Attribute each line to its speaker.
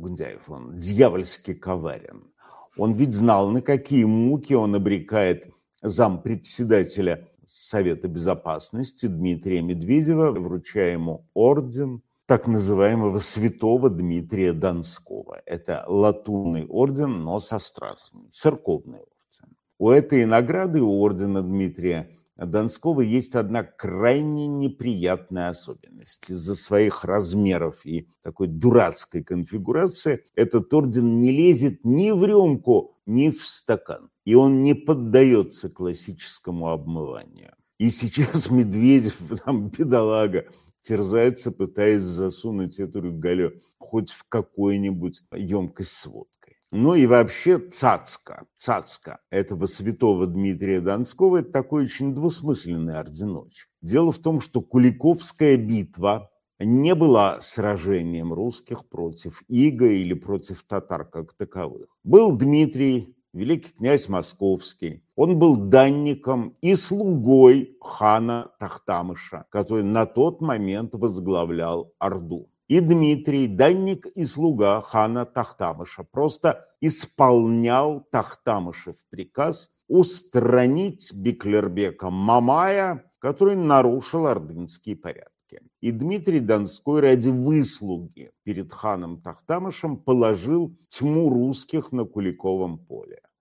Speaker 1: Гундяев, он дьявольски коварен. Он ведь знал, на какие муки он обрекает зампредседателя Совета Безопасности Дмитрия Медведева, вручая ему орден так называемого святого Дмитрия Донского. Это латунный орден, но со стразами, церковный орден. У этой награды, у ордена Дмитрия Донского, есть одна крайне неприятная особенность. Из-за своих размеров и такой дурацкой конфигурации этот орден не лезет ни в рюмку, ни в стакан. И он не поддается классическому обмыванию. И сейчас Медведев, там, бедолага, терзается, пытаясь засунуть эту рюгалю хоть в какую-нибудь емкость с водкой. Ну и вообще цацка этого святого Дмитрия Донского – это такой очень двусмысленный орденочек. Дело в том, что Куликовская битва не была сражением русских против ига или против татар как таковых. Был Дмитрий, великий князь Московский. Он был данником и слугой хана Тохтамыша, который на тот момент возглавлял Орду. И Дмитрий, данник и слуга хана Тохтамыша, просто исполнял Тохтамышев приказ устранить Беклербека Мамая, который нарушил ордынские порядки. И Дмитрий Донской ради выслуги перед ханом Тохтамышем положил тьму русских на Куликовом поле.